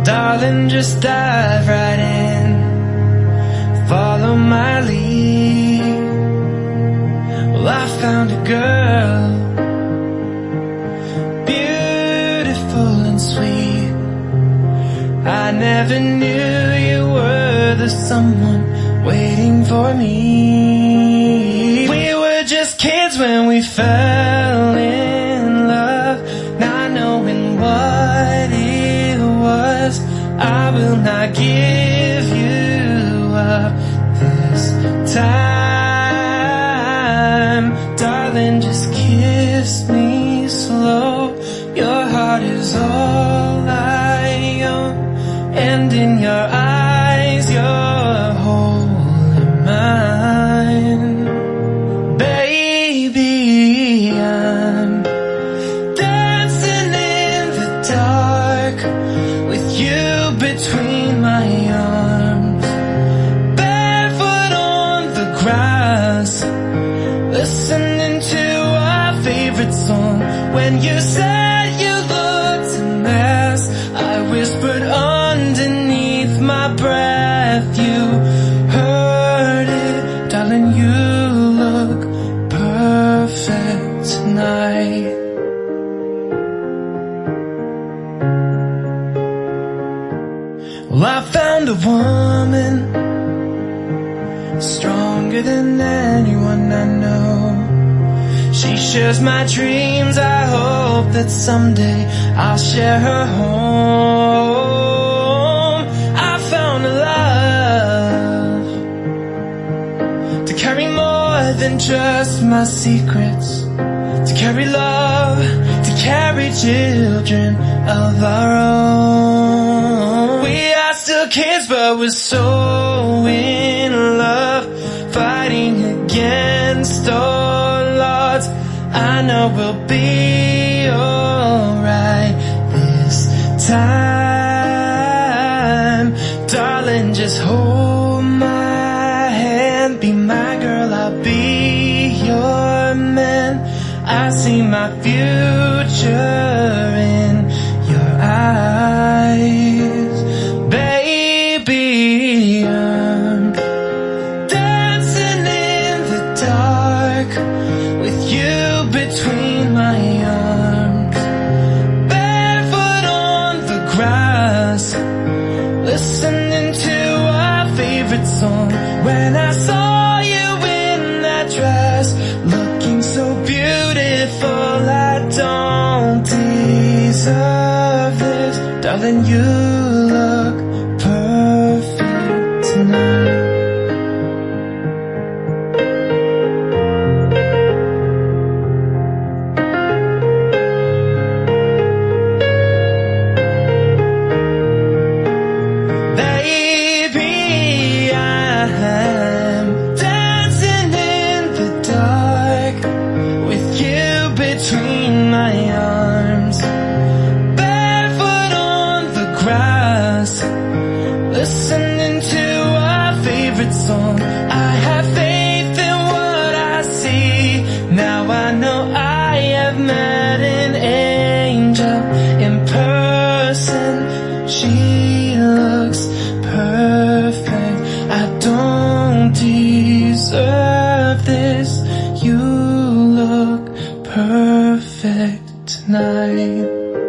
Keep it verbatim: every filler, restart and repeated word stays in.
Darling, just dive right in, follow my lead. Well, I found a girl, beautiful and sweet. I never knew you were the someone waiting for me. We were just kids when we fell in love, not knowing what it was. I will not give you up this time. Darling, just kiss me slow. Your heart is all I own, and in your eyes you're wholly mine. Baby, I'm dancing in the dark with you between my arms, barefoot on the grass, listening to our favorite song. When you said you looked a mess, I whispered underneath my breath, you heard it. Darling, you look perfect tonight. Well, I found a woman stronger than anyone I know. She shares my dreams. I hope that someday I'll share her home. I found a love to carry more than just my secrets, to carry love, to carry children of our own. We are still kids, but we're so in love, fighting against all odds. I know we'll be alright this time. Darling, just hold my hand, be my girl, I'll be your man. I see my future in your eyes. Baby, I'm dancing in the dark with you between my arms, barefoot on the grass, listening to our favorite song. When I saw you in that dress, looking so beautiful, I don't deserve this. Darling, you look perfect tonight. Baby, I'm dancing in the dark with you between my arms, barefoot on the grass, listening to our favorite song. I have faith in what I see. Now I know I have met an angel in person. She looks perfect. I don't deserve this. You look perfect tonight.